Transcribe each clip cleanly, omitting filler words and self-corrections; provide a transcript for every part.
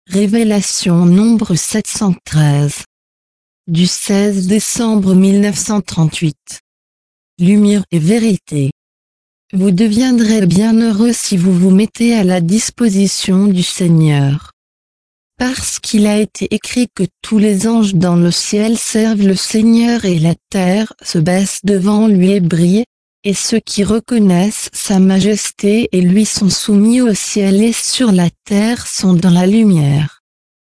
Révélation nombre 713. Du 16 décembre 1938. Lumière et vérité. Vous deviendrez bienheureux si vous vous mettez à la disposition du Seigneur. Parce qu'il a été écrit que tous les anges dans le ciel servent le Seigneur et la terre se baisse devant lui et brille, et ceux qui reconnaissent sa majesté et lui sont soumis au ciel et sur la terre sont dans la lumière.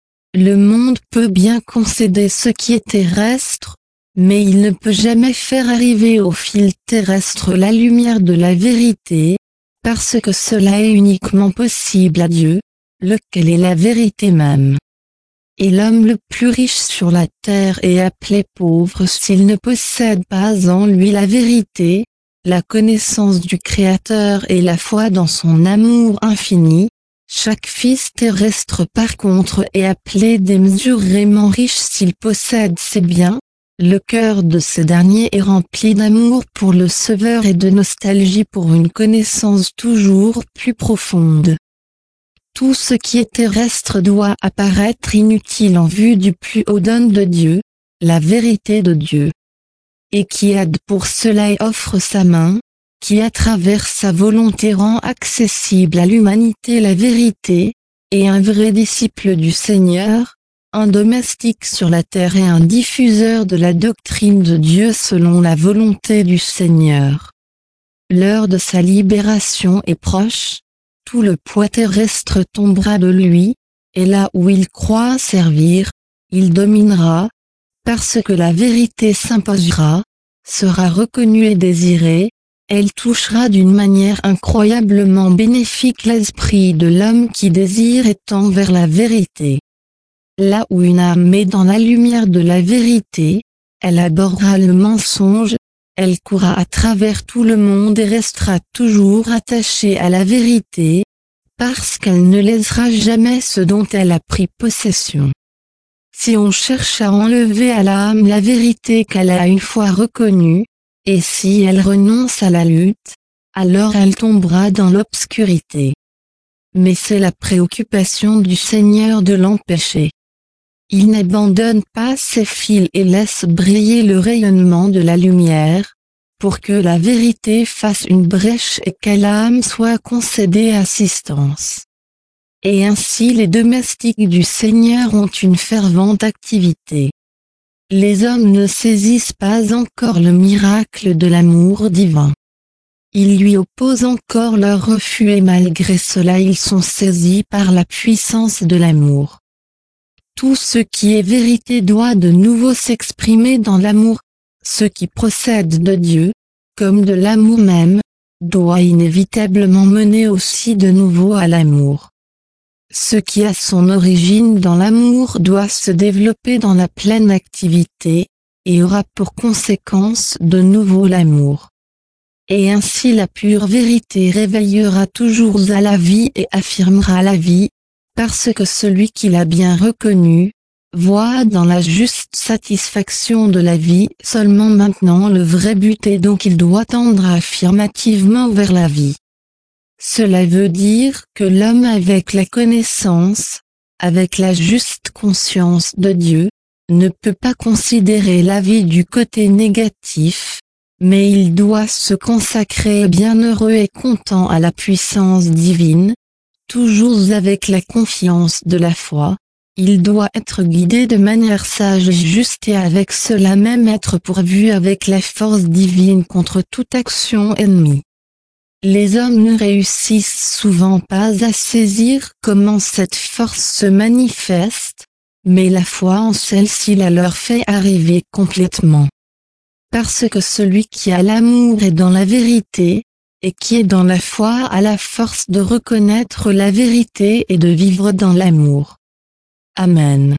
Le monde peut bien concéder ce qui est terrestre, mais il ne peut jamais faire arriver au fil terrestre la lumière de la vérité, parce que cela est uniquement possible à Dieu, lequel est la vérité même. Et l'homme le plus riche sur la terre est appelé pauvre s'il ne possède pas en lui la vérité, la connaissance du Créateur et la foi dans son amour infini. Chaque fils terrestre par contre est appelé démesurément riche s'il possède ses biens. Le cœur de ce dernier est rempli d'amour pour le Sauveur et de nostalgie pour une connaissance toujours plus profonde. Tout ce qui est terrestre doit apparaître inutile en vue du plus haut don de Dieu, la vérité de Dieu. Et qui aide pour cela et offre sa main, qui à travers sa volonté rend accessible à l'humanité la vérité, et un vrai disciple du Seigneur, un domestique sur la terre et un diffuseur de la doctrine de Dieu selon la volonté du Seigneur. L'heure de sa libération est proche, tout le poids terrestre tombera de lui, et là où il croit servir, il dominera, parce que la vérité s'imposera, sera reconnue et désirée, elle touchera d'une manière incroyablement bénéfique l'esprit de l'homme qui désire et tend vers la vérité. Là où une âme est dans la lumière de la vérité, elle abhorrera le mensonge, elle courra à travers tout le monde et restera toujours attachée à la vérité, parce qu'elle ne laissera jamais ce dont elle a pris possession. Si on cherche à enlever à l'âme la vérité qu'elle a une fois reconnue, et si elle renonce à la lutte, alors elle tombera dans l'obscurité. Mais c'est la préoccupation du Seigneur de l'empêcher. Il n'abandonne pas ses fils et laisse briller le rayonnement de la lumière, pour que la vérité fasse une brèche et qu'à l'âme soit concédée assistance. Et ainsi les domestiques du Seigneur ont une fervente activité. Les hommes ne saisissent pas encore le miracle de l'amour divin. Ils lui opposent encore leur refus et malgré cela ils sont saisis par la puissance de l'amour. Tout ce qui est vérité doit de nouveau s'exprimer dans l'amour. Ce qui procède de Dieu, comme de l'amour même, doit inévitablement mener aussi de nouveau à l'amour. Ce qui a son origine dans l'amour doit se développer dans la pleine activité, et aura pour conséquence de nouveau l'amour. Et ainsi la pure vérité réveillera toujours à la vie et affirmera la vie, parce que celui qui l'a bien reconnu, voit dans la juste satisfaction de la vie seulement maintenant le vrai but et donc il doit tendre affirmativement vers la vie. Cela veut dire que l'homme avec la connaissance, avec la juste conscience de Dieu, ne peut pas considérer la vie du côté négatif, mais il doit se consacrer bienheureux et content à la puissance divine, toujours avec la confiance de la foi. Il doit être guidé de manière sage et juste et avec cela même être pourvu avec la force divine contre toute action ennemie. Les hommes ne réussissent souvent pas à saisir comment cette force se manifeste, mais la foi en celle-ci la leur fait arriver complètement. Parce que celui qui a l'amour est dans la vérité, et qui est dans la foi a la force de reconnaître la vérité et de vivre dans l'amour. Amen.